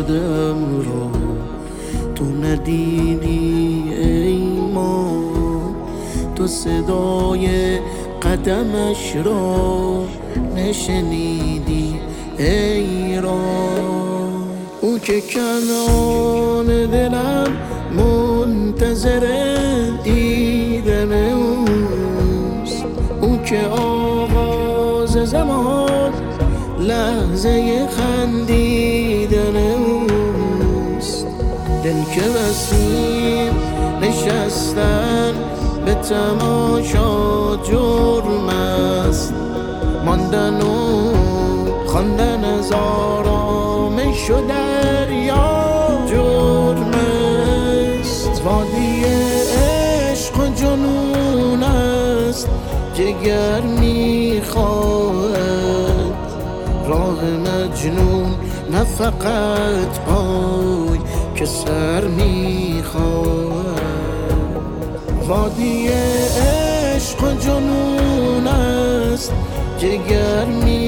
خودم رو تو ندیدی ای ما، تو صدای قدمش را نشنیدی ای را. او که کنان دلم منتظر دیدن اوست، او که آغاز زمان لحظه خندیدن اوست. دل که بسیم نشستن به تماشا جرم است، ماندن و خواندن از آرامش و دریا جرم است. وادی عشق و جنون است، جگر میخواهد راه مجنون، نه فقط پای که سر میخواهد. وادی عشق و جنون است، جگر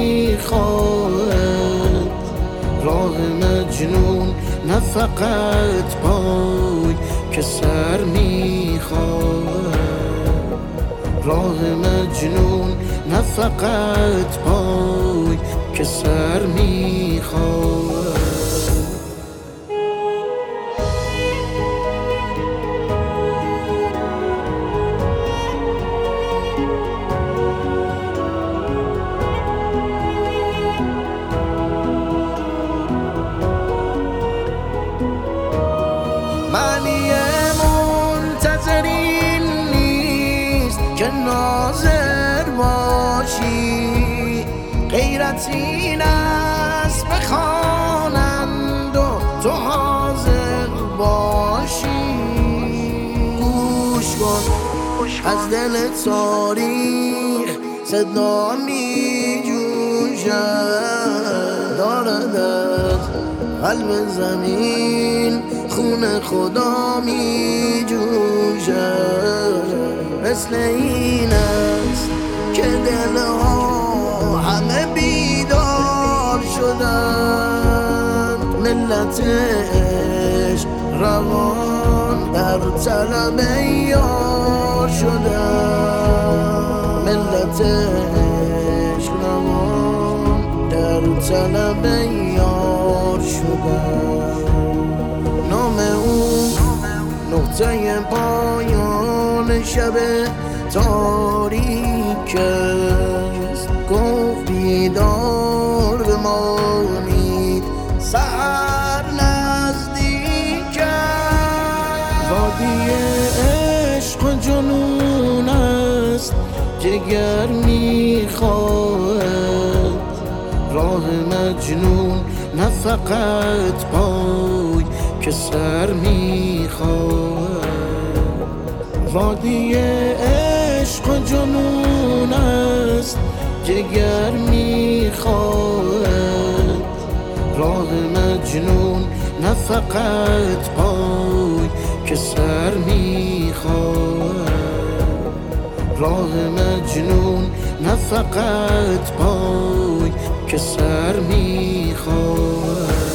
میخواهد راه مجنون، نه فقط پای که سر میخواهد. راه مجنون، نه فقط پای که سر میخواهد. معنی منتظرین نیست که ناظر باشی، غیرت این است بخوانند و تو حاضر باشی. گوش کن از دل تاریخ صدا می جوشد، دارد از قلب زمین خون خدا می جوشد. مثل این است که دلها همه بیدار شدند، ملت عشق روان در طلب یار شدند. ملت عشق روان در طلب یار شدند. نام او نقطه پایان شب تاریک است، گفت بیدار بمانید سحر نزدیک است. وادی عشق و جنون است، جگر میخواهد راه مجنون، نه فقط پای که سر میخواهد. وادی عشق و جنون است، جگر میخواهد راه مجنون، نه فقط پای که سر میخواهد. راه مجنون، نه فقط پای که سر میخواهد.